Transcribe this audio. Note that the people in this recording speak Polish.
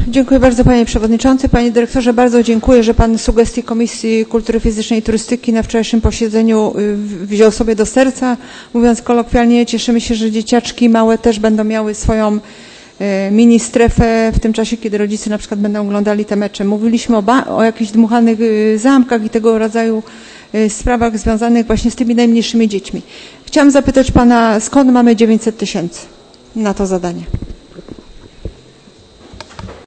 Dziękuję bardzo Panie Przewodniczący. Panie Dyrektorze, bardzo dziękuję, że Pan sugestie Komisji Kultury Fizycznej i Turystyki na wczorajszym posiedzeniu wziął sobie do serca. Mówiąc kolokwialnie, cieszymy się, że dzieciaczki małe też będą miały swoją mini strefę w tym czasie, kiedy rodzice na przykład będą oglądali te mecze. Mówiliśmy o jakichś dmuchanych zamkach i tego rodzaju sprawach związanych właśnie z tymi najmniejszymi dziećmi. Chciałam zapytać Pana, skąd mamy 900 000 na to zadanie?